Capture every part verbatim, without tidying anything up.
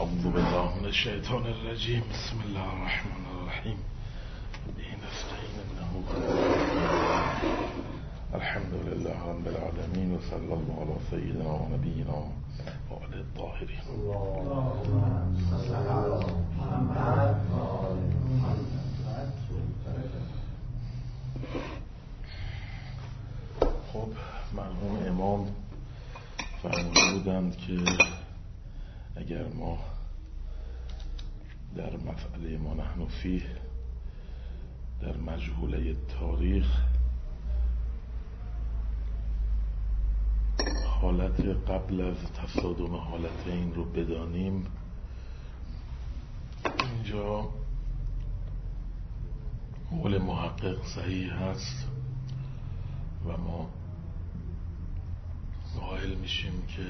أعوذ بالله من الشيطان الرجيم. بسم الله الرحمن الرحيم. به نستعين إنه الحمد لله رب العالمين، وصلى الله على سيدنا ونبينا وآله الطاهرين. خب مرحوم امام فرموده بودند که اگر ما در مسئله ما نحن فیه در مجهوله تاریخ حالت قبل از تصادم حالتین رو بدانیم، اینجا قول محقق صحیح هست و ما قائل میشیم که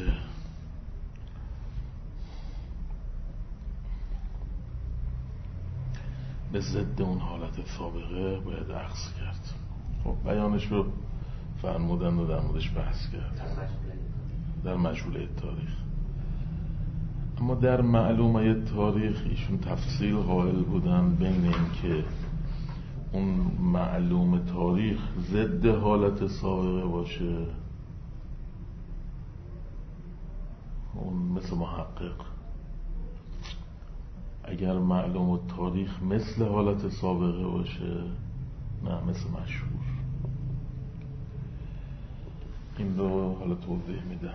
به ضد اون حالت سابقه باید اخذ کرد. خب بیانش رو فرمودن و در موردش بحث کرد در مجهوله تاریخ. اما در معلومه تاریخ ایشون تفصیل قائل بودن بین این که اون معلوم تاریخ ضد حالت سابقه باشه، اون مثل محقق، اگر معلوم تاریخ مثل حالت سابقه باشه نه مثل مشهور. این رو حالا توضیح میدم.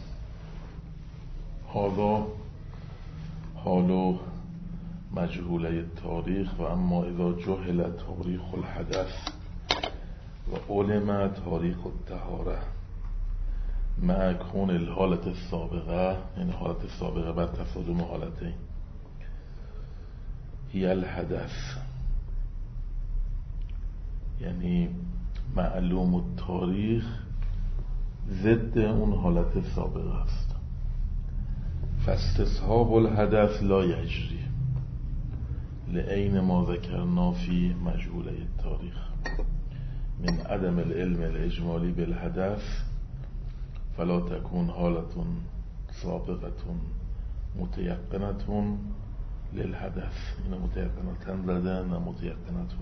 حالا حالو مجهوله تاریخ و اما اذا جهل تاریخ الحدث و علم تاریخ الطهاره مع کون الحالت السابقه، یعنی حالت سابقه بر تصادم حالتین، هی الحدث، یعنی معلوم التاریخ ضد اون حالت سابقه است. فاستصحاب الحدث لا یجری لعین ما ذکرنا فی مجهوله التاریخ من عدم العلم الاجمالی بالحدث فلا تكون حالت سابقه متيقنة للحدث. این متيقنة زدن و متيقنة،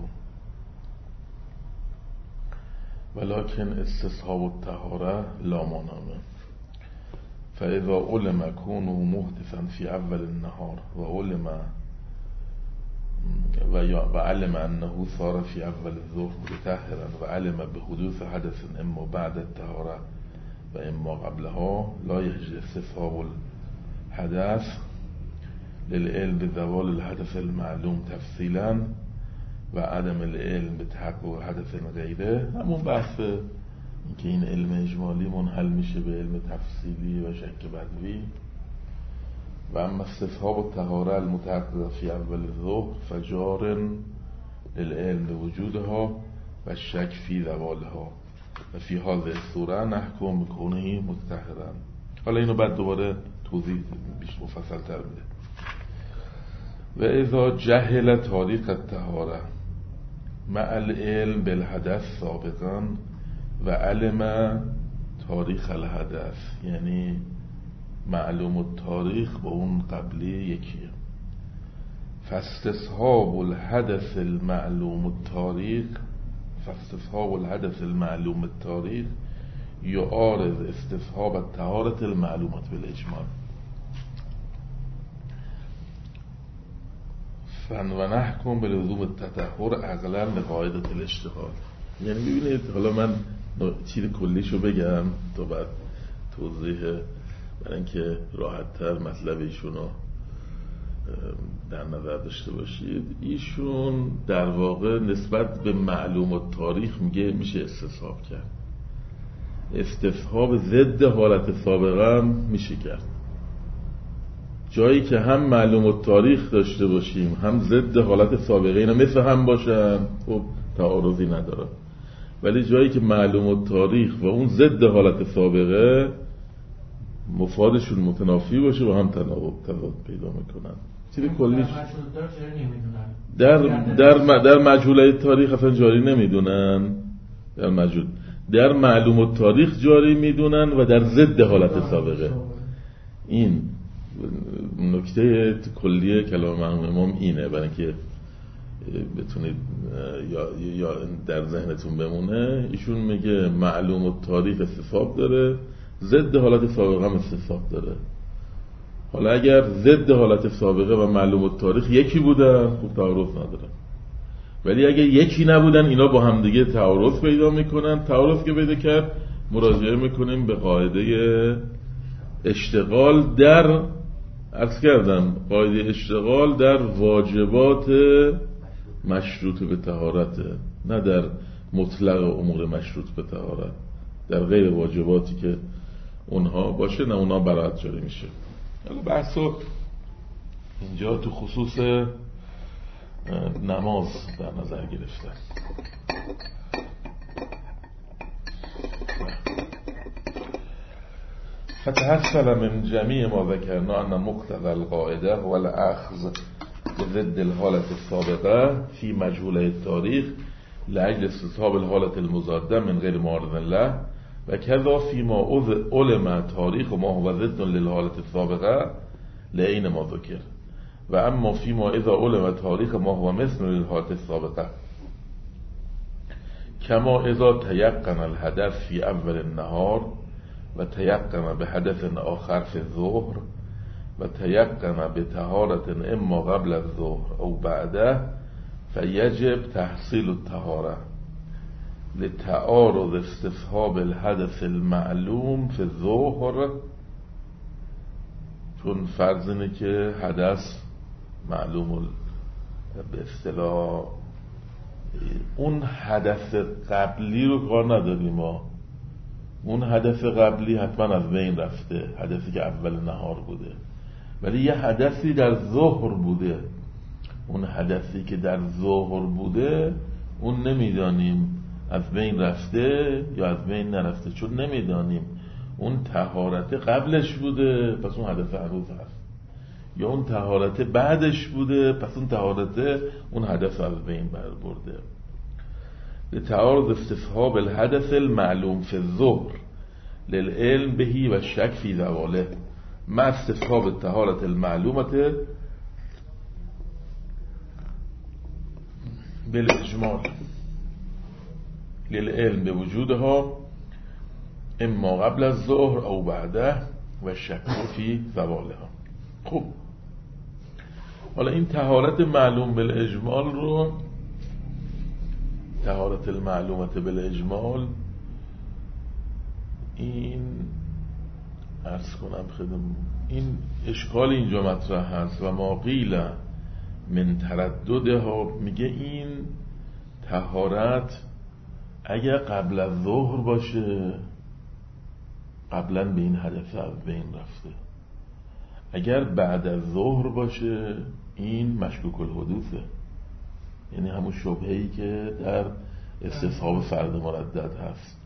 ولكن استصحاب الطهارة لا مانع. فإذا علم كونه محدثا في أول النهار وعلم وعلم أنه صار في أول الظهر متطهرا وعلم بحدوث حدث إما بعد الطهارة وإما قبلها لا يجوز استصحاب الحدث للعلم بزوال الحدث المعلوم تفصيلا و عدم العلم بتحقق حدث غیره. همون بحث که این علم اجمالی منحل میشه به علم تفصیلی و شک بدوی. و اما استصحاب الطهاره المتحقق فی اول الظهر فجار للعلم بوجودها و شک فی زوالها و فی هذه الصوره نحکم بکونه متطهرا. حالا اینو بعد دوباره توضیح بیش مفصل تر میده. و اذا جهل تاریخ الطهاره مع العلم بالحدث سابقا و علم تاریخ الحدث، یعنی معلوم التاریخ با اون قبلی یکیه. فاستصحاب الحدث المعلوم التاریخ فاستصحاب الحدث المعلوم التاریخ یعارض استصحاب الطهارة المعلومات بالاجمال. فن و نحکم به لزوم التطهر عقلا لقاعده الاشتغال. یعنی ببینید، حالا من چیز کلیشو بگم تا بعد توضیح، برای اینکه راحت تر مطلب ایشونو در نظر داشته باشید. ایشون در واقع نسبت به معلوم التاریخ میگه میشه استصحاب کرد، استصحاب ضد حالت سابقه هم میشه کرد. جایی که هم معلوم التاریخ داشته باشیم هم ضد حالت سابقه، اینا مثل هم باشن خب تعارضی نداره. ولی جایی که معلوم التاریخ و اون ضد حالت سابقه مفادشون متنافی باشه و هم تناقض تضاد پیدا میکنن. چیزی کلیش در در در مجهوله تاریخ اصلا جاری نمیدونن، در مجهول در معلوم التاریخ جاری میدونن و در ضد حالت سابقه. این نکته کلیه کلام مرحوم امام اینه، برای اینکه بتونید یا, یا در ذهنتون بمونه. ایشون میگه معلوم التاریخ استصحاب داره، ضد حالت سابقه هم استصحاب داره. حالا اگر ضد حالت سابقه و معلوم التاریخ یکی بودن خب تعارض نداره، ولی اگر یکی نبودن اینا با هم دیگه تعارض پیدا میکنن. تعارض که پیدا کرد مراجعه میکنیم به قاعده اشتغال در عرض کردم قاعده اشتغال در واجبات مشروط به طهارت، نه در مطلق امور مشروط به طهارت. در غیر واجباتی که اونها باشه نه اونها برات جاری میشه. حالا بحثو اینجا تو خصوص نماز در نظر گرفته. فتحصل من جميع ما ذكرنا أن مقتضى القاعدة هو الأخذ بضد الحالة السابقة في مجهولة التاريخ لأجل استصحاب الحالة المضادة من غير معارض له، وكذا فيما علم تاريخ ما هو ضد للحالة السابقة لأين ما ذكر، وأما فيما إذا علم تاريخ ما هو مثل للحالة السابقة كما إذا تيقن الحدث في أول النهار وتيقن بحدث آخر في الظهر وتيقن بطهارة إما قبل الظهر أو بعده فيجب تحصيل الطهارة لتعارض استصحاب الحدث المعلوم في الظهر. چون فرض اینه که حدث معلوم به اصطلاح اون حدث قبلی رو کار نداریم ما، اون حدث قبلی حتما از بین رفته، حدثی که اول نهار بوده، ولی یه حدثی در ظهر بوده. اون حدثی که در ظهر بوده اون نمیدانیم از بین رفته یا از بین نرفته، چون نمیدانیم اون طهارت قبلش بوده پس اون حدث هنوز هست، یا اون طهارت بعدش بوده پس اون طهارت اون حدث از بین بر برده. لتعارض استصحاب الحدث المعلوم في الظهر للعلم به و شک فی زواله مع استصحاب الطهارة المعلومة بالاجمال للعلم بوجودها اما قبل الظهر او بعده و شک فی زوالها. خب حالا این طهارت معلوم بالاجمال رو، طهارت المعلومت بالاجمال، این عرض کنم خدم این اشکال اینجا مطرح هست و ما قیل من تردده ها، میگه این طهارت اگر قبل از ظهر باشه قبلا به این حدث از بین رفته، اگر بعد از ظهر باشه این مشکوک الحدوثه، یعنی همون شبهه‌ای که در استصحاب فرد مردد هست.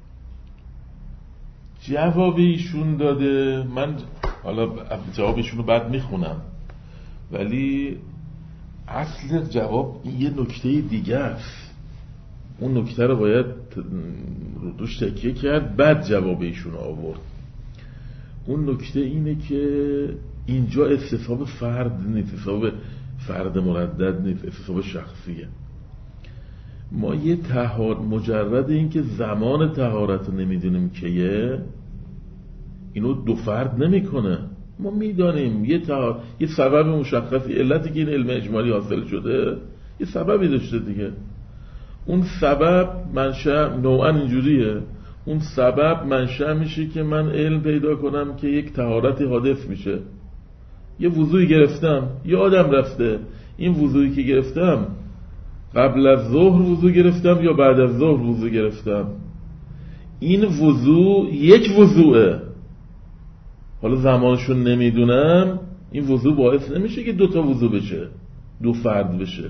جواب ایشون داده، من حالا جوابشون رو بعد میخونم، ولی اصل جواب یه نکته دیگه است، اون نکته رو باید روش تکیه کرد بعد جواب ایشون رو آورد. اون نکته اینه که اینجا استصحاب فرد نیست، استصحاب فرد مردد نیست، استصحاب شخصیه. ما یه طهارت مجرد این که زمان طهارت رو نمیدونیم کیه اینو دو فرد نمیکنه. ما میدانیم یه طهارت یه سبب مشخصی، علتی که این علم اجمالی حاصل شده یه سببی داشته دیگه، اون سبب منشأ نوعا اینجوریه، اون سبب منشأ میشه که من علم پیدا کنم که یک طهارتی حادث میشه. یه وضوئی گرفتم، یه آدم رفته، این وضوئی که گرفتم قبل از ظهر وضو گرفتم یا بعد از ظهر وضو گرفتم، این وضو یک وضوئه، حالا زمانشون نمیدونم، این وضو باعث نمیشه که دو تا وضو بشه، دو فرد بشه.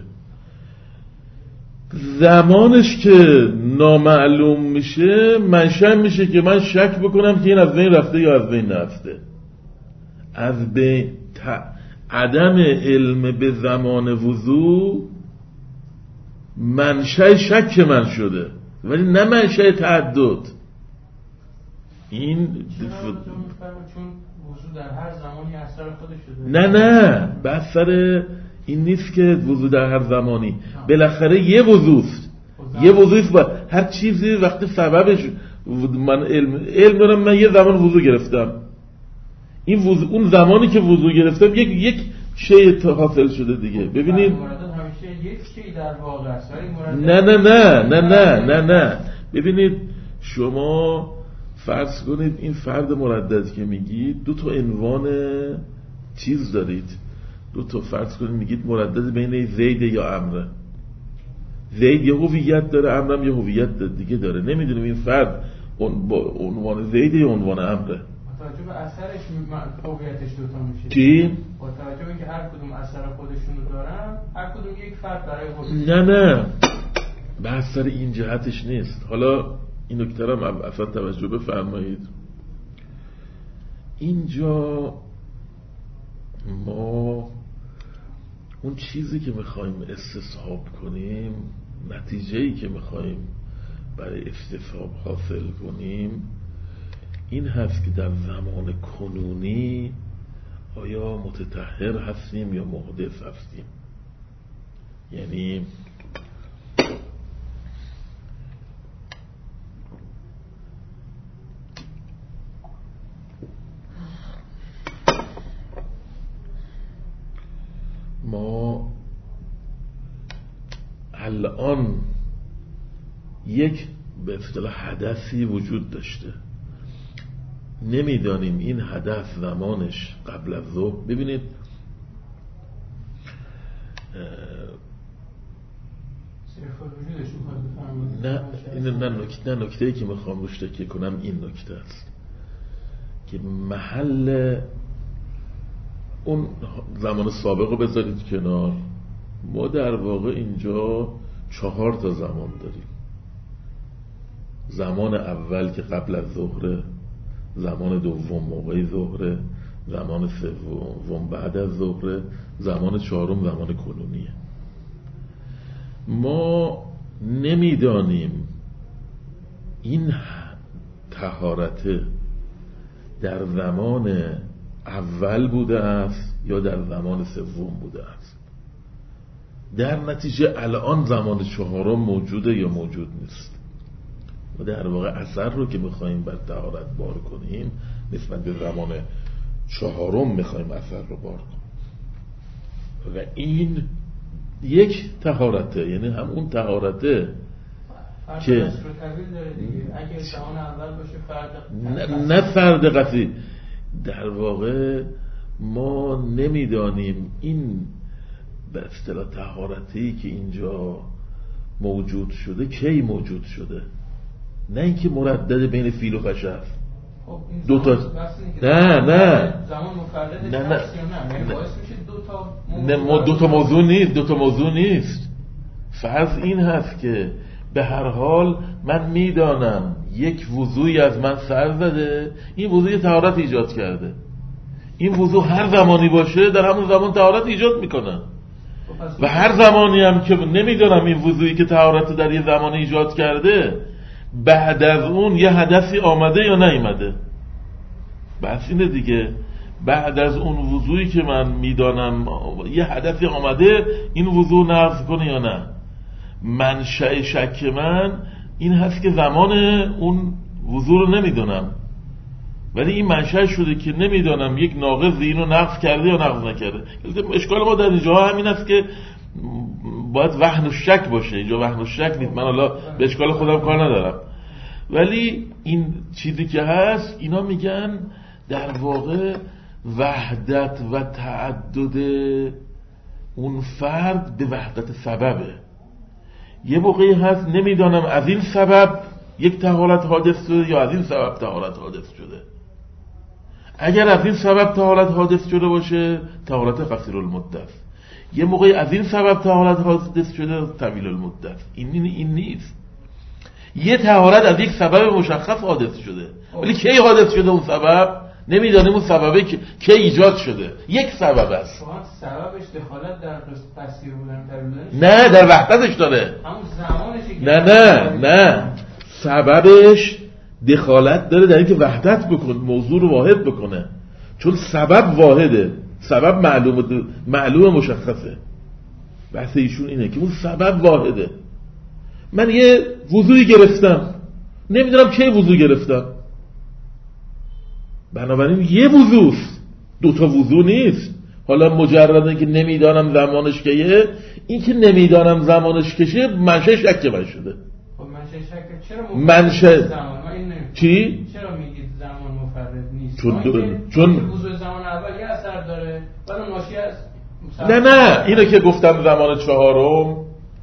زمانش که نامعلوم میشه منشأ میشه که من شک بکنم که این از بین رفته یا از بین نرفته. از بین ت... عدم علم به زمان وضو منشأ شک من شده، ولی نه منشأ تعدد. این چون وضو در هر زمانی اثر خودش رو داره. نه نه بس سر این نیست که وضو در هر زمانی، بالاخره یه وضوست، یه وضوست با هر چیزی وقتی سببش. من علم علم دارم، من یه زمان وضو گرفتم، این وضو اون زمانی که وضو گرفتم یک یک شی حاصل شده دیگه. ببینید یک شی در واقع است. نه نه نه نه نه نه نه ببینید شما فرض کنید این فرد مردد که میگید دو تا عنوان چیز دارید، دو تا فرض کنید میگید مردد بین زید یا عمرو. زید یه هویت داره، عمرو هم یه هویت دیگه داره. نمیدونیم این فرد با عنوان زید یا عنوان عمرو. با توجه به اثرش هویتش دو تا میشه. چی؟ با توجه به اینکه هر کدوم اثر خودشونو دارن، هر کدوم یک فرد برای خودش. نه نه بحث سر این جهتش نیست. حالا این نکته رو هم اصلا توجه بفرمایید. اینجا ما اون چیزی که میخوایم استصحاب کنیم، نتیجه‌ای که میخوایم برای استصحاب حاصل کنیم این هست که در زمان کنونی آیا متطهر هستیم یا محدث هستیم. یعنی ما الان یک به اصطلاح حدثی وجود داشته، نمیدانیم این حدث زمانش قبل از ظهر. ببینید نه این نه نکته نه نکته‌ای که میخوام روش تکیه کنم این نکته است که محل اون زمان سابق رو بذارید کنار. ما در واقع اینجا چهار تا زمان داریم. زمان اول که قبل از ظهره، زمان دوم موقع ظهره، زمان سوم بعد از ظهره، زمان چهارم زمان کنونیه. ما نمیدانیم این طهارت در زمان اول بوده است یا در زمان سوم بوده است. در نتیجه الان زمان چهارم موجوده یا موجود نیست. و در واقع اثر رو که میخواییم بر طهارت بار کنیم نسبت به زمان چهارم میخواییم اثر رو بار کنیم و این یک طهارته، یعنی هم اون طهارته که اگه زمان اول باشه فرد نه, نه فرد قطعی. در واقع ما نمیدانیم این به اصطلاح طهارتی که اینجا موجود شده کی موجود شده، نه اینکه مردد بین فیل و خشب. خب این دو تا نه نه زمان مفردش نه نه نه یعنی باعث میشه دو تا موضوع نه دو تا موضوع نیست دو تا موضوع نیست. فرض این هست که به هر حال من میدانم یک وضوعی از من سر زده، این وضوع طهارت ایجاد کرده. این وضوع هر زمانی باشه در همون زمان طهارت ایجاد میکنه و هر زمانی هم که نمیدانم این وضوعی که طهارت در یه زمان ایجاد کرده بعد از اون یه حدثی آمده یا نیامده. بحث اینه دیگه، بعد از اون وضوعی که من میدانم یه حدثی آمده این وضوع نقض کنه یا نه. منشأ شک من این هست که زمان اون وضوع رو نمیدونم، ولی این منشأ شده که نمیدونم یک ناقض اینو نقض کرده یا نقض نکرده. اشکال ما در اینجا همین است که باید وهن و شک باشه. اینجا وهن و شک نیست، من حالا به اشکال خودم کار ندارم، ولی این چیزی که هست اینا میگن در واقع وحدت و تعدد اون فرد به وحدت سببه. یه موقعی هست نمیدانم از این سبب یک طهارت حادث شده یا از این سبب طهارت حادث شده. اگر از این سبب طهارت حادث شده باشه طهارت قصیر المدت، یه موقعی از این سبب طهارت حادث شده طویل المدت. این این, این نیست. یه طهارت از یک سبب مشخص حادث شده، ولی کی حادث شده اون سبب نمیدانیم. اون سببه که کی ایجاد شده یک سبب است. سببش دخالت در قصیر بودن طویل نه در وحدتش داره. همون زمانش نه نه نه سببش دخالت داره در اینکه وحدت بکنه، موضوع رو واحد بکنه. چون سبب واحده، سبب معلوم معلوم مشخصه. بحث ایشون اینه که اون سبب واحده. من یه وضوعی گرفتم، نمیدونم کی وضو گرفتم، بنابراین یه وضوست، دوتا وضو نیست. حالا مجرد اینکه نمیدانم زمانش کیه، این که نمیدانم زمانش کشه منشه شک من شده. خب منشه شک چرا منشه زمان ما این چی؟ چرا میگید زمان مفرد نیست؟ چون دو... چون وضوء زمان اول یه اثر داره ولی ناشی از نه نه اینو که گفتم زمان چهارم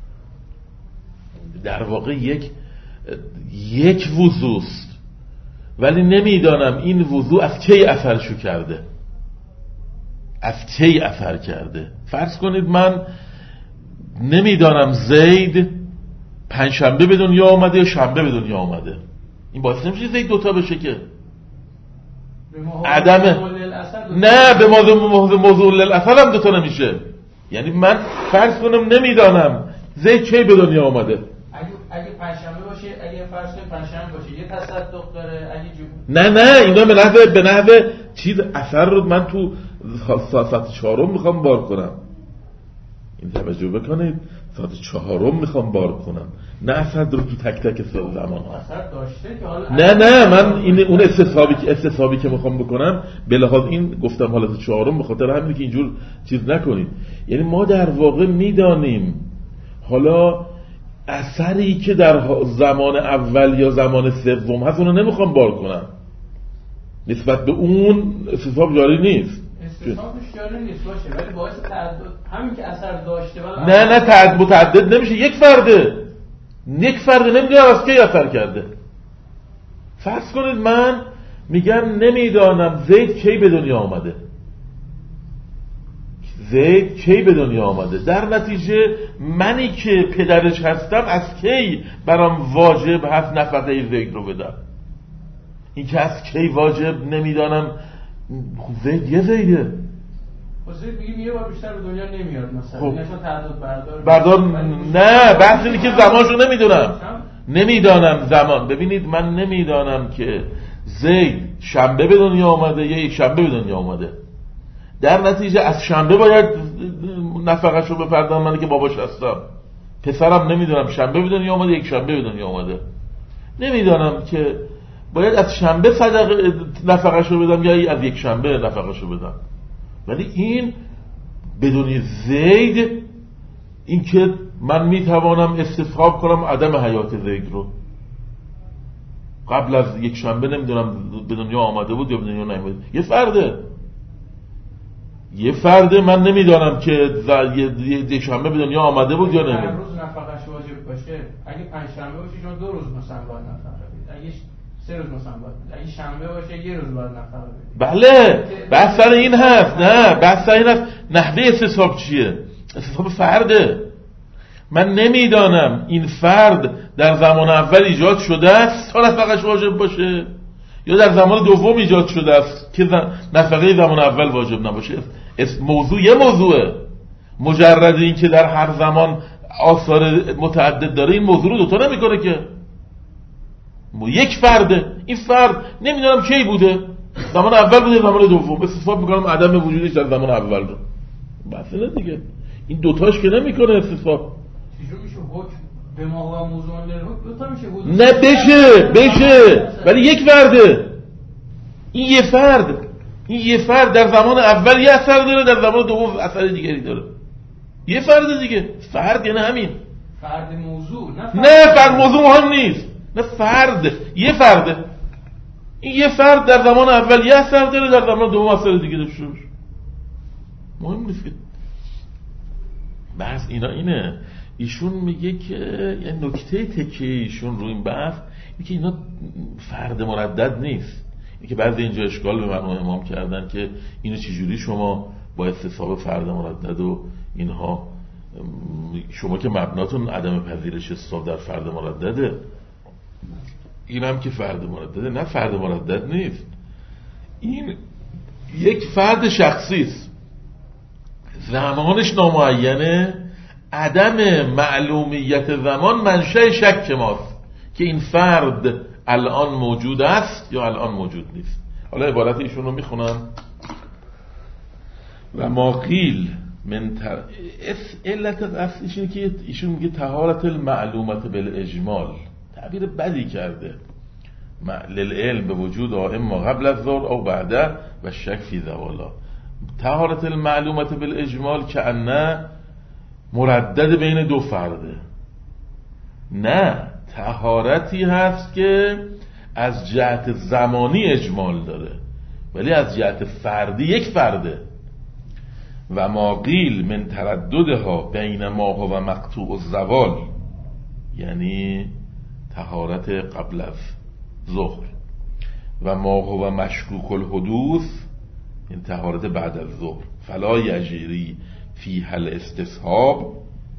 در واقع یک یک وضوست، ولی نمیدانم این وضو از کی اثرشو کرده، از کی اثر کرده. فرض کنید من نمیدانم زید پنجشنبه به دنیا آمده یا شنبه به دنیا آمده، این باعث نمیشه زید دوتا بشه که عدمه. نه به موضوع موضوع للاثر هم دوتا نمیشه. یعنی من فرض کنم نمیدانم زید کی به دنیا آمده، اگه اگه پنجشنبه باشه، اگه فرض کنید پنجشنبه باشه یه تصدق داره، اگه جو... نه نه اینا به نحوه به نحوه چیز اثر رو من تو ساعت چهارم میخوام بار کنم. این توجه بکنید، ساعت چهارم میخوام بار کنم، نه اثر رو تو تک تک زمان ها اثر داشته که حالا نه نه من این اون استصحابی که استصحابی که میخوام بکنم به لحاظ این گفتم حالت چهارم، به خاطر همینه که اینجور چیز نکنید. یعنی ما در واقع میدانیم حالا اثری که در زمان اول یا زمان سوم هست اونو نمیخوام بار کنم، نسبت به اون استصحاب جاری نیست. استصحابش جاری نیست باشه ولی باعث تعدد همین که اثر داشته ولی نه نه تعدد متعدد نمیشه، یک فرده یک فرده نمیدونم از کی اثر کرده. فرض کنید من میگم نمیدانم زید کی به دنیا آمده، زید کی به دنیا آمده، در نتیجه منی که پدرش هستم از کی برام واجب هست نفقه زید رو بدم. این که از کی واجب نمیدانم، زید یه زیده، زید میگیم یه بار بیشتر به دنیا نمیاد مثلا. خب نشون تعدد بردار بردار نه بحث اینه که زمانشو نمیدونم نمیدانم زمان. ببینید من نمیدانم که زید شنبه به دنیا آمده یا یک شنبه به دنیا آمده، در نتیجه از شنبه باید نفقه‌شو بپردازم من که باباش هستم. پسرم نمیدونم شنبه به دنیا آمده یک شنبه به دنیا آمده، نمیدانم که باید از شنبه صدقه نفقه‌شو بدم یا از یک شنبه نفقه‌شو بدم. ولی این بدون زید، این که من میتوانم استصحاب کنم عدم حیات زید رو، قبل از یک شنبه نمیدونم به دنیا آمده بود یا به دنیا نیامده، یه فرده یه فرده من نمیدانم که یک شنبه به دنیا آمده بود یا نه. هر روز نفقه‌اش واجب باشه، اگه پنج شنبه باشه شما دو روز مثلا باید نفقه بدید، اگه سه روز مثلا باید بدید، اگه شنبه باشه یه روز باید نفقه بدید. بله بحث سر این هست، نه بحث سر این هست نحوه استصحاب چیه، استصحاب فرده. من نمیدانم این فرد در زمان اول ایجاد شده است تا نفقه‌اش واجب باشه یا در زمان دوم ایجاد شده است که نفقه زمان اول واجب نباشه. موضوع یه موضوعه، مجرد این که در هر زمان آثار متعدد داره این موضوع رو دوتا نمیکنه که. یک فرده، این فرد نمیدونم کی بوده، زمان اول بوده زمان دوم، استصحاب میکنم عدم وجودش در زمان اول رو. بس نه دیگه، این دوتاش که نمیکنه استصحاب. چجور میشه حکم به ما و موضوع دوتا میشه حکم؟ نه بشه بشه ولی یک فرده، این یه فرد این یه فرد در زمان اول یه اثر داره، در زمان دوم اثر دیگری داره. یه فرد دیگه، فرد یعنی همین فرد موضوع، نه فرد, نه فرد موضوع مهم نیست، نه فرد یه فرده، این یه فرد در زمان اول یه اثر داره، در زمان دوم اثر دیگه داشته باشه، مهم نیست که. بحث اینا اینه. ایشون میگه که یه نکته تکیه ایشون رو این بحث اینه که اینا فرد مردد نیست. اینه که بعضی اینجا اشکال به من امام کردن که اینو چجوری شما با استصحاب فرد مردد و اینها، شما که مبناتون عدم پذیرش استصحاب در فرد مردده، این هم که فرد مردده. نه فرد مردد نیست، این یک فرد شخصی است، زمانش نامعینه، عدم معلومیت زمان منشأ شک ماست که این فرد الان موجود است یا الان موجود نیست. حالا عبارت ایشون رو میخونم. و ما قیل من تر... علت اصلیش اینه که ایشون میگه طهارت المعلومت بالاجمال، تعبیر بدی کرده. للعلم به وجود اما قبل از ظهر او بعده و شک فی زوالا. طهارت المعلومت بالاجمال که انه مردد بین دو فرده، نه، طهارتی هست که از جهت زمانی اجمال داره ولی از جهت فردی یک فرده. و ما قیل من ترددها بین ما و مقطوع الزوال، یعنی طهارت قبل از ظهر، و ما هو مشکوک الحدوث، این طهارت بعد از ظهر. فلا یجری فیها الاستصحاب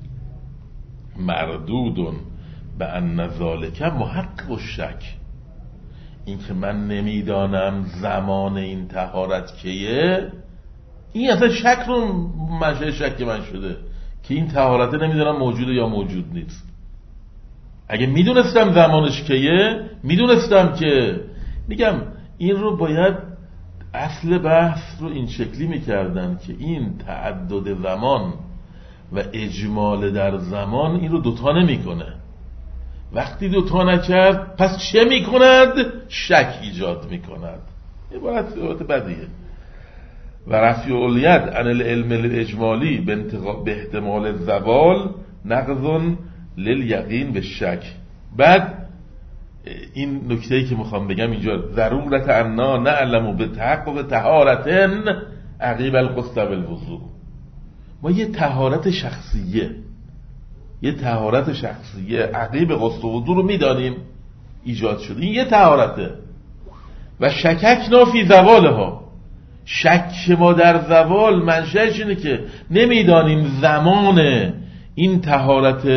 مردود به ان ذالک محقق الشک. این که من نمیدانم زمان این طهارت کیه، این اصلا شک رو منشأ شک من شده که این طهارت نمیدونم موجوده یا موجود نیست. اگه میدونستم زمانش کیه، میدونستم که، میگم این رو باید اصل بحث رو این شکلی میکردن که این تعدد زمان و اجمال در زمان این رو دوتا نمیکنه. وقتی دوتا نکرد پس چه میکند؟ شک ایجاد میکند. عبارت عبارت بدیه. و رفع الید عن العلم الاجمالی به احتمال الزوال نقض للیقین به شک. بعد این نکته‌ای که میخوام بگم اینجا، ضرورت انا نعلم به تحقق طهارتن عقیب الغسل والوضوء. ما یه طهارت شخصیه یه طهارت شخصیه عقیب غسل و وضوء رو میدانیم ایجاد شده، این یه طهارته. و شککنا فی زوالها، شک ما در زوال منشأش اینه که نمیدانیم زمان این طهارت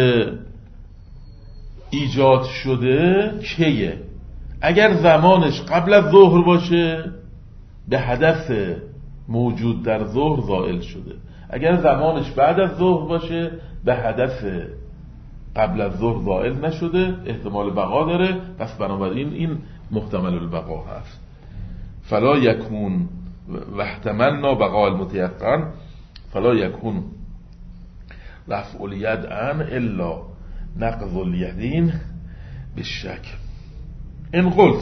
ایجاد شده کیه. اگر زمانش قبل از ظهر باشه به حدث موجود در ظهر زائل شده، اگر زمانش بعد از ظهر باشه به حدث قبل از ظهر زائل نشده، احتمال بقا داره، پس بنابراین این محتمل البقا هست. فلا یکون و احتملنا بقاء المتيقن فلا يكون رفع الید عن الا نقض الیدین بالشک. ان قلت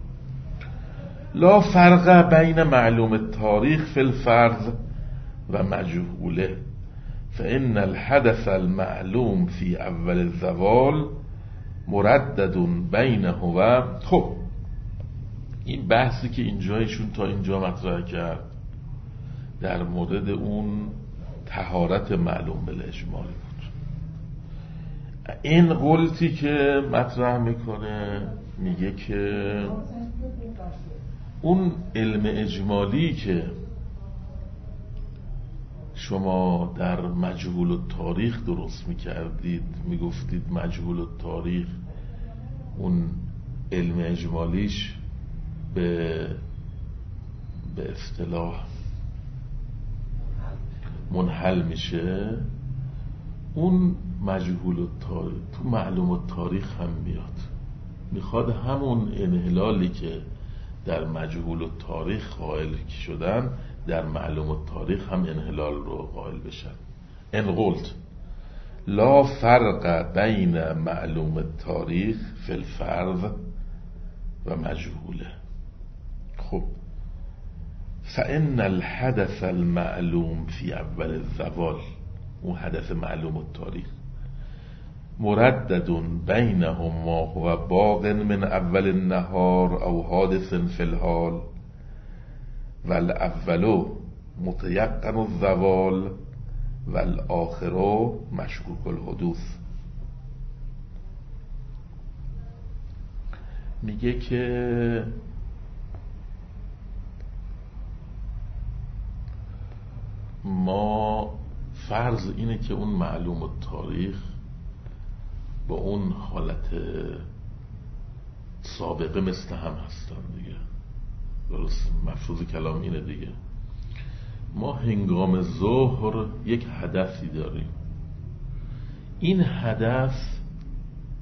لا فرق بین معلوم التاریخ فی الفرض و مجهوله فإن الحدث المعلوم في اول الزوال مردد بینه و. خب این بحثی که اینجایشون تا اینجا مطرح کرد در مورد اون طهارت معلوم بالاجمال بود. این قلتی که مطرح میکنه میگه که اون علم اجمالی که شما در مجهول التاریخ درست میکردید، میگفتید مجهول التاریخ اون علم اجمالیش به به اصطلاح منحل میشه، اون مجهول التاریخ تو معلوم التاریخ هم میاد، میخواد همون انحلالی که در مجهول التاریخ قائل شدن در معلوم التاریخ هم انحلال رو قائل بشن. ان قلت لا فرق بین معلوم التاریخ فی الفرض و مجهوله. خب فإن الحدث المعلوم في اول الزوال، اون حدث معلوم التاریخ، مردد بینهم ما هو باق من اول النهار او حادث فی الحال والاول متيقن الزوال والآخر مشکوک الحدوث. میگه که ما فرض اینه که اون معلوم التاریخ با اون حالت سابقه مثل هم هستن دیگه، درست؟ مفروض کلام اینه دیگه. ما هنگام ظهر یک هدفی داریم، این هدف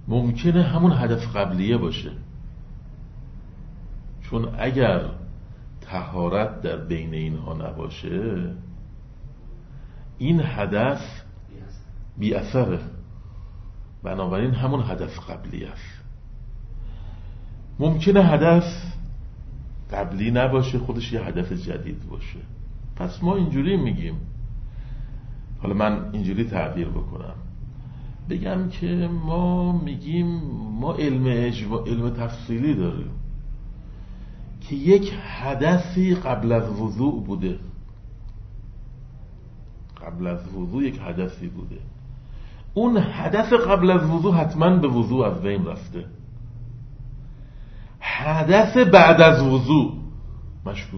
ممکنه همون هدف قبلیه باشه، چون اگر طهارت در بین اینها نباشه این حدث بی اثره، بنابراین همون حدث قبلی است. ممکنه حدث قبلی نباشه، خودش یه حدث جدید باشه. پس ما اینجوری میگیم، حالا من اینجوری تعبیر بکنم، بگم که ما میگیم ما علم اجوا... علم تفصیلی داریم که یک حدثی قبل از وضوع بوده، قبل از وضوع یک حدثی بوده، اون حدث قبل از وضوع حتما به وضوع از بین رفته. حدث بعد از وضوع مشکوک،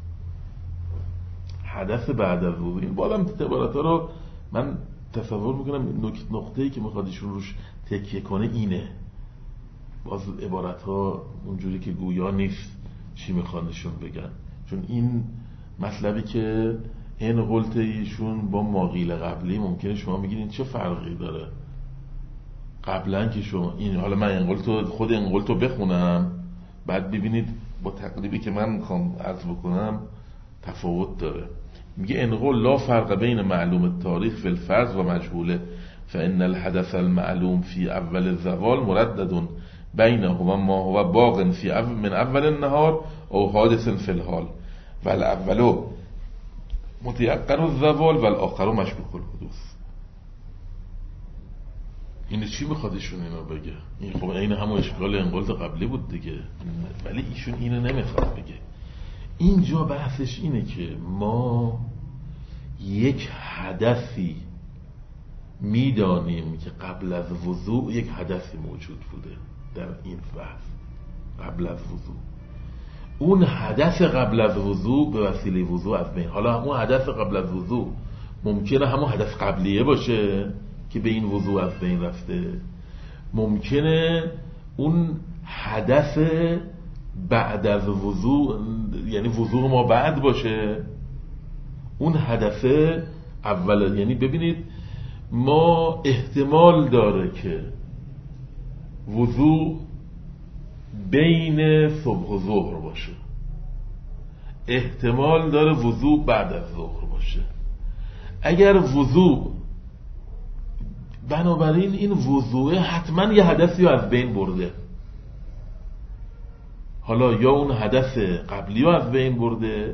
حدث بعد از وضوع، این بازم عبارت ها رو من تصور میکنم نقطه‌ای که میخواد ایشون روش تکیه کنه اینه. باز عبارت ها اونجوری که گویا نیست چی میخوان نشون بگن، چون این مطلبی که این قلت ایشون با ماقیل قبلی ممکنه شما بگید این چه فرقی داره قبلا که شما این، حالا من این قلت خود این قلت رو بخونم بعد ببینید با تقریبی که من میخوام عرض بکنم تفاوت داره. میگه انقل لا فرق بین معلوم التاریخ فی الفرض و مجهوله فان الحدث المعلوم فی اول الزوال مردد بینه و ما هو باق فی اول من اول النهار او حادث فی الحال و الاول متيقن الزوال و الاخر مشکوک الحدوث. این چی میخواد ایشون اینو بگه؟ این خب این همون اشکال انقلت قبلی بود دیگه، ولی ایشون اینو نمیخواد بگه. اینجا بحثش اینه که ما یک حدثی میدانیم که قبل از وضوع یک حدثی موجود بوده در این بحث قبل از وضوع، اون حدث قبل از وضوع به وسیله وضوع از بین، حالا همون حدث قبل از وضوع ممکنه همون حدث قبلیه باشه که به این وضوع از بین رفته، ممکنه اون حدث بعد از وضوع یعنی وضوع ما بعد باشه، اون حدث اول، یعنی ببینید ما احتمال داره که وضوع بین صبح و ظهر باشه، احتمال داره وضوع بعد از ظهر باشه. اگر وضوع، بنابراین این وضوع حتما یه حدثی رو از بین برده، حالا یا اون حدث قبلی رو از بین برده،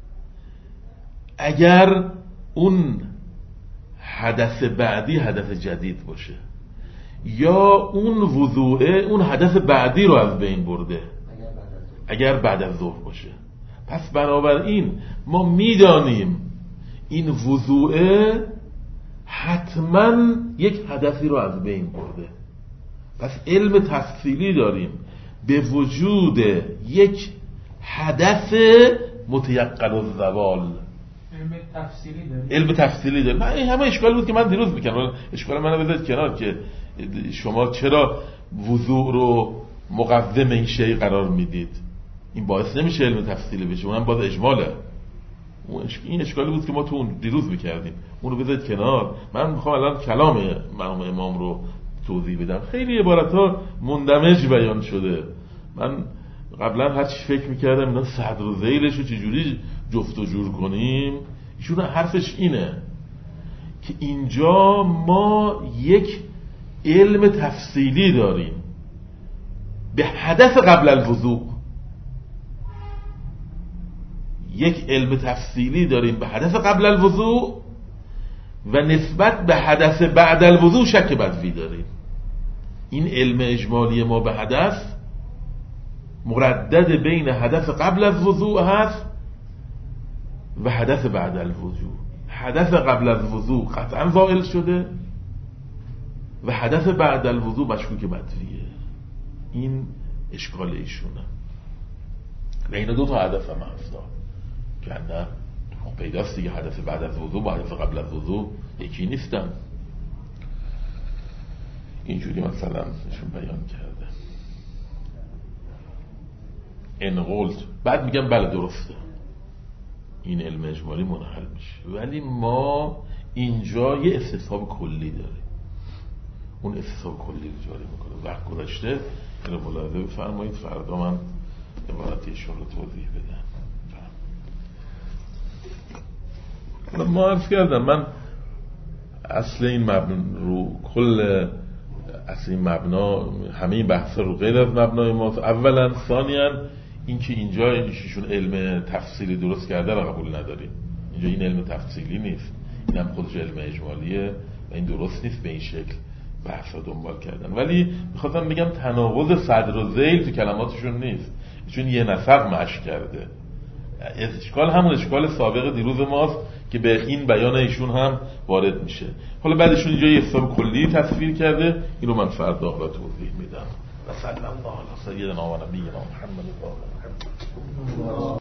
اگر اون حدث بعدی حدث جدید باشه، یا اون وضوعه اون حدث بعدی رو از بین برده اگر بعد از ظهر باشه. پس بنابراین ما میدانیم این وضوعه حتما یک حدثی رو از بین برده. پس علم تفصیلی داریم به وجود یک حدث متيقن الزوال. علم تفصیلی داریم علم تفصیلی داریم. این همه اشکال بود که من دیروز میکنم، اشکال منو بذارید کنار که شما چرا وضوع رو مقدم این شیء قرار میدید، این باعث نمیشه علم تفصیلی بشه، اونم باز اجماله. این اشکالی بود که ما تو اون دیروز میکردیم، اون رو بذارید کنار. من میخوام الان کلام مرحوم امام رو توضیح بدم. خیلی عبارت ها مندمج بیان شده. من قبلا هر چی فکر میکردم اینا صدر و ذیلش رو چجوری جفت و جور کنیم، ایشون حرفش اینه که اینجا ما یک علم تفصیلی داریم به حدث قبل الوضوع، یک علم تفصیلی داریم به حدث قبل الوضوع و نسبت به حدث بعد الوضوع شک بدوی داریم. این علم اجمالی ما به حدث مردد بین حدث قبل از وضوع هست و حدث بعد الوضوع. حدث قبل از وضوع قطعا زائل شده و حدث بعد الوضوع مشکوک بدویه. این اشکال ایشونه و این دو تا هدف هم هست که نه پیداست دیگه، حدث بعد از وضوع با حدث قبل از وضوع یکی نیستن. اینجوری مثلا نشون بیان کرده انقلت، بعد میگم بله درسته این علم اجمالی منحل میشه، ولی ما اینجا یه استصحاب کلی داریم، اون استصحاب کلی رو جاری میکنه. وقت گذشته اینو ملاحظه بفرمایید، فردا من عبارتیشون رو توضیح بدم. ما عرض کردم من اصل این مبنا رو کل اصل این مبنا همه این بحثا رو غیر از مبنای ماست. اولا ثانیاً اینکه اینجا ایشون علم تفصیلی درست کرده رو قبول نداریم. اینجا این علم تفصیلی نیست، اینم خودش علم اجمالیه و این درست نیست به این شکل بحثا دنبال کردن. ولی میخواستم بگم تناقض صدر و ذیل تو کلماتشون نیست، چون یه نسق مشق کرده. اشکال همون اشکال سابق دیروز ماست که به این بیان ایشون هم وارد میشه. حالا بعدشون اینجا یه حساب کلی تصویر کرده، اینو من فردا حالا توضیح میدم. و صلی الله علی سیدنا و نبینا محمد.